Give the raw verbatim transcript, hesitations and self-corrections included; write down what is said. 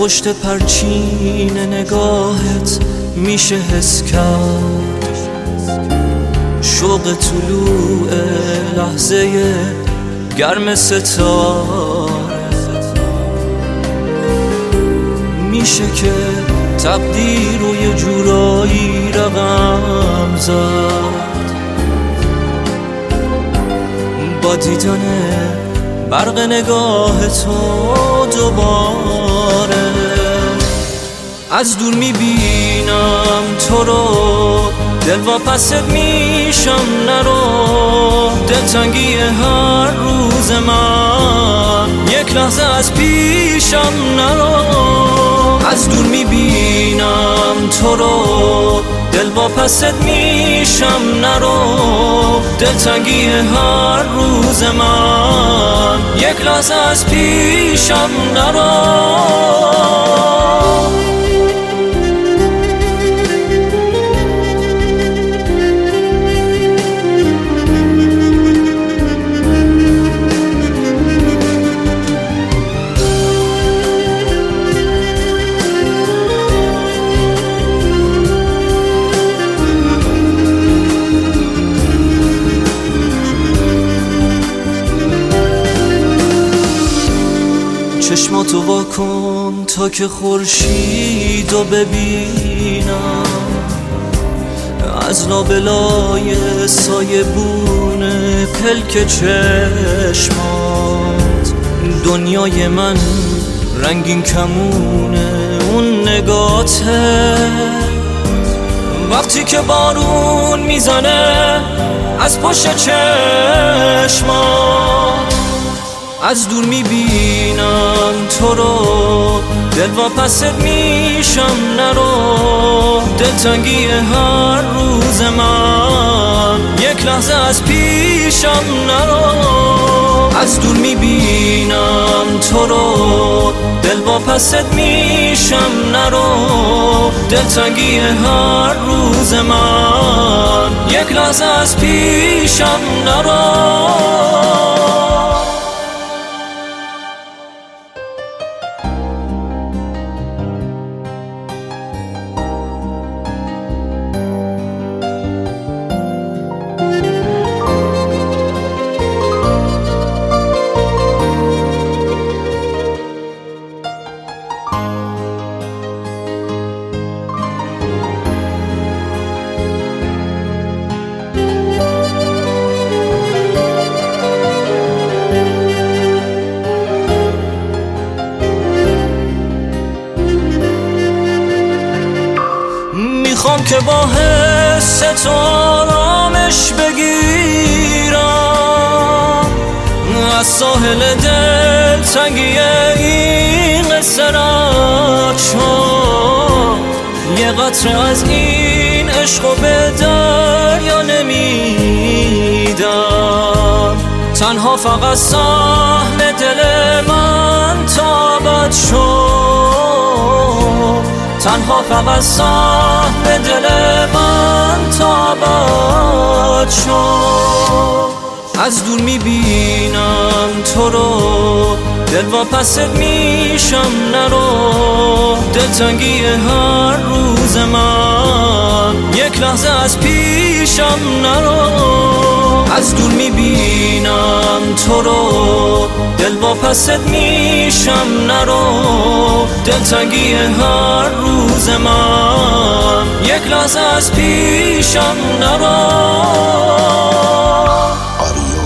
پشت پرچین نگاهت میشه حس کرد شوق طلوع لحظه گرم ستاره. میشه که تقدیر رو یه جورایی رقم زد با دیدن برق نگاه تو دوباره. از دور میبینم تو رو، دل واپست میشم نرو. دلتنگی هر روز من یک لحظه از پیشم نرو. از دور میبینم تو رو، دل واپست میشم نرو. دلتنگی هر روز من یک لحظه از پیشم نرو. چشماتو وا کن تا که خورشیدو ببینم. از لابلای سایبون پلک چشمات دنیای من رنگین کمونه اون نگاته. وقتی که بارون میزنه از پشت چشمات، از دور میبینم تو رو، دل واپست میشم نرو. دلتنگی هر روز من یک لحظه از پیشم نرو. از دور میبینم تو رو، دل واپست میشم نرو. دلتنگی هر روز من یک لحظه از پیشم نرو. میخوام که با حس تو آرامش بگیرم از ساحل دل تنگی این قصه رد شد. یه قطره از این عشق به دریا نمیدم. تنها فقط سهم دل من تابت شد. تنها فقط سهم دل من تابت شد. از دور میبینم تو رو، دل واپست میشم نرو. دلتنگی هر روز من یک لحظه از پیشم نرو. از دور میبینم تو رو، دل واپست میشم نرو. دلتنگی هر روز من یک لحظه از پیشم نرو.